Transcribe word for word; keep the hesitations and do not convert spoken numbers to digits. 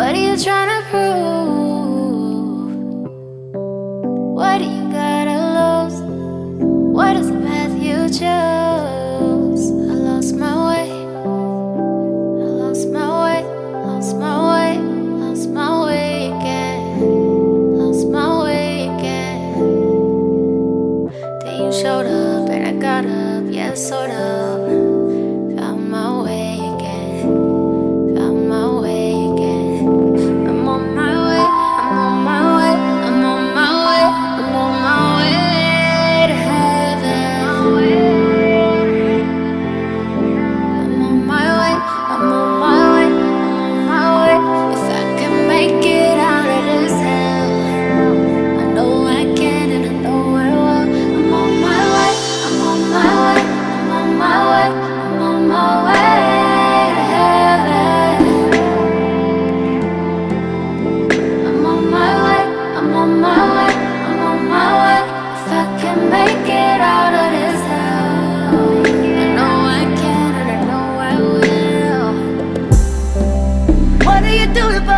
What are you trying to prove? What do you gotta lose? What is the path you chose? I lost my way. I lost my way. Lost my way. Lost my way again. Lost my way again. Then you showed up and I got up. Yeah, sort of. Found my way again. Found my way again. I'm on my way. I'm on my way. I'm on my way. I'm on my way to heaven. I'm on my way. I'm on my way. I'm on my way. If I can make it out of this hell, I know I can and I know I will. I'm on my way. I'm on my way. I'm on my way. I'm on my way to heaven. I'm on my way. I'm on my way. I'm on my way. If I can make it out of this hell, I know I can and I know I will. What do you do about